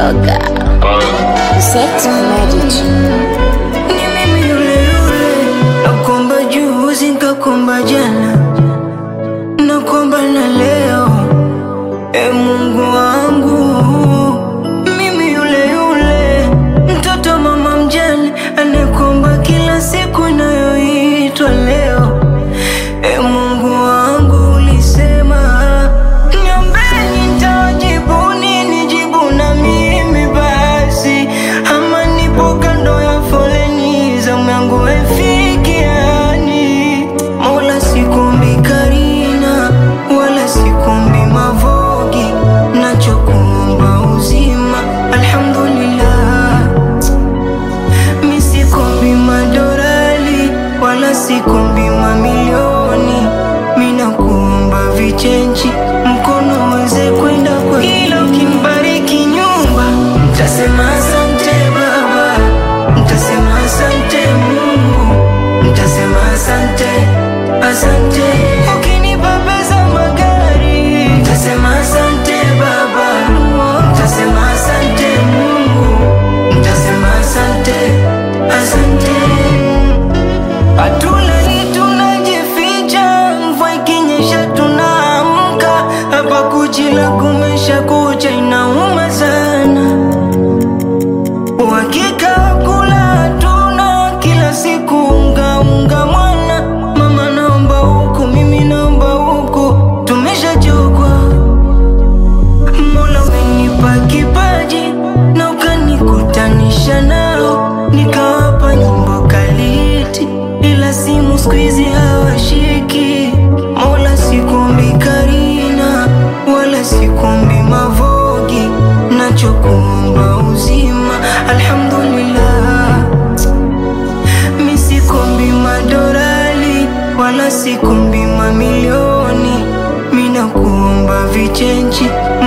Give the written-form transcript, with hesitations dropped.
yoga. Sex magic. Ni mimi yule yule, nakuomba juzi nikakuomba jana, nakuomba na leo, Mungu wangu. Mimi yule yule, mtoto mama mjane, anakuomba kila siku inayoitwa leo, Mungu wangu. Ulisema niombeni nitajibu, nijibu na mimi basi, ama nipo kando ya foleni zamu yangu haifikiani. Mola sikumbi Karina, wala sikumbi Mavogi, nachokuomba uzima, alhamdulillah. Mi sikumbi madorali, wala sikumbi mamilioni, mina kuomba vichenji, mkono uweze kwenda kwa ila. Ukinibariki nyumba, nitasema asante Baba, nitasema asante Mungu, nitasema asante, asante. Ukinipa pesa magari, nitasema asante Baba, nitasema asante Mungu, nitasema asante, asante. Hatulali tunajificha, mvua ikinyesha tunaamka, hapa kujila kumesha kucha, inauma sana. Uhakika kula hatuna, kila siku unga mwana. Mama naomba huku, mimi naomba huku, tumeshachokwa. Mola umenipa kipaji na ukanikutanisha nao, nikawapa nyimbo kaliti, ila simu squeezy hawashiki. Mola sikumbi Karina, wala sikumbi Mavogi, nachokuomba uzima, alhamdulillah. Mi sikumbi madorali, wala sikumbi mamilioni, mina kuomba vichenji,